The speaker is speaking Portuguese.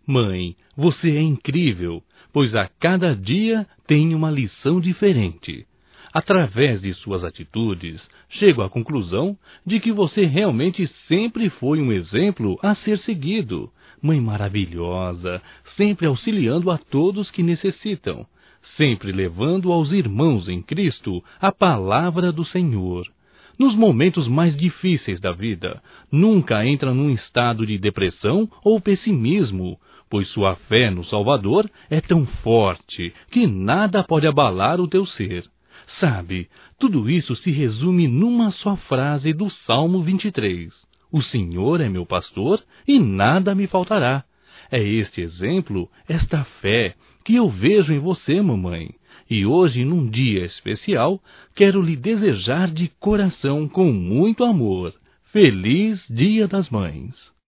Mãe, você é incrível, pois a cada dia tem uma lição diferente. Através de suas atitudes, chego à conclusão de que você realmente sempre foi um exemplo a ser seguido. Mãe maravilhosa, sempre auxiliando a todos que necessitam, sempre levando aos irmãos em Cristo a palavra do Senhor. Nos momentos mais difíceis da vida, nunca entra num estado de depressão ou pessimismo, pois sua fé no Salvador é tão forte que nada pode abalar o teu ser. Sabe, tudo isso se resume numa só frase do Salmo 23. O Senhor é meu pastor e nada me faltará. É este exemplo, esta fé, que eu vejo em você, mamãe. E hoje, num dia especial, quero lhe desejar de coração, com muito amor, Feliz Dia das Mães.